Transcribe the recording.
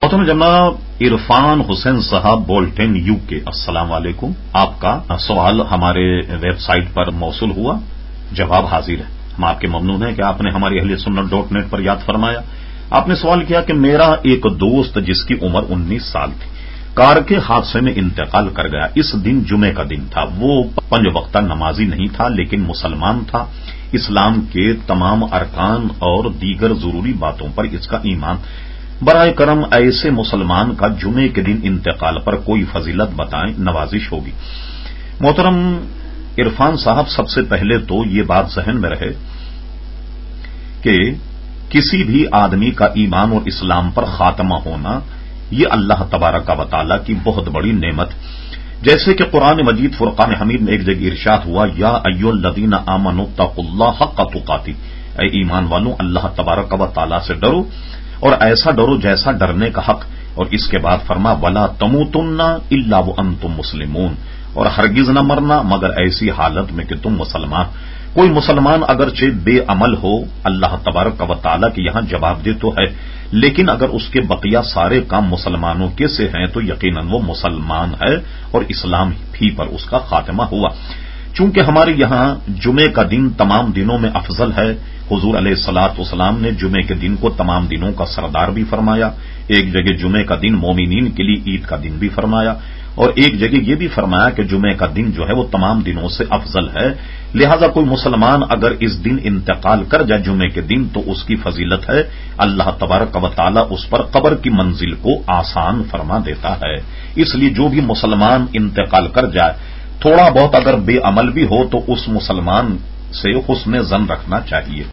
محترم جناب عرفان حسین صاحب بولٹن یو کے، السلام علیکم۔ آپ کا سوال ہمارے ویب سائٹ پر موصول ہوا، جواب حاضر ہے۔ ہم آپ کے ممنون ہیں کہ آپ نے ہماری اہل سنت .net پر یاد فرمایا۔ آپ نے سوال کیا کہ میرا ایک دوست جس کی عمر 19 سال تھی کار کے حادثے میں انتقال کر گیا۔ اس دن جمعے کا دن تھا۔ وہ 5 وقتہ نمازی نہیں تھا لیکن مسلمان تھا۔ اسلام کے تمام ارکان اور دیگر ضروری باتوں پر اس کا ایمان۔ برائے کرم ایسے مسلمان کا جمعے کے دن انتقال پر کوئی فضیلت بتائیں، نوازش ہوگی۔ محترم عرفان صاحب، سب سے پہلے تو یہ بات ذہن میں رہے کہ کسی بھی آدمی کا ایمان اور اسلام پر خاتمہ ہونا یہ اللہ تبارک و تعالی کی بہت بڑی نعمت، جیسے کہ قرآن مجید فرقان حمید میں ایک جگہ ارشاد ہوا، یا ایھا الذین آمنوا اتقوا اللہ حق تقاتہ، اے ایمان والوں اللہ تبارک و تعالی سے ڈرو اور ایسا ڈرو جیسا ڈرنے کا حق۔ اور اس کے بعد فرما ولا تموتن الا وانتم مسلمون، اور ہرگز نہ مرنا مگر ایسی حالت میں کہ تم مسلمان۔ کوئی مسلمان اگرچہ بے عمل ہو، اللہ تبارک و تعالی کے یہاں جواب دہ تو ہے، لیکن اگر اس کے بقیہ سارے کام مسلمانوں کے سے ہیں تو یقیناً وہ مسلمان ہے اور اسلام ہی پر اس کا خاتمہ ہوا۔ چونکہ ہمارے یہاں جمعے کا دن تمام دنوں میں افضل ہے، حضور علیہ الصلوۃ والسلام نے جمعے کے دن کو تمام دنوں کا سردار بھی فرمایا، ایک جگہ جمعے کا دن مومنین کے لیے عید کا دن بھی فرمایا، اور ایک جگہ یہ بھی فرمایا کہ جمعے کا دن جو ہے وہ تمام دنوں سے افضل ہے۔ لہذا کوئی مسلمان اگر اس دن انتقال کر جائے جمعے کے دن تو اس کی فضیلت ہے، اللہ تبارک و تعالی اس پر قبر کی منزل کو آسان فرما دیتا ہے۔ اس لیے جو بھی مسلمان انتقال کر جائے، تھوڑا بہت اگر بے عمل بھی ہو تو اس مسلمان سے حسن ظن رکھنا چاہیے۔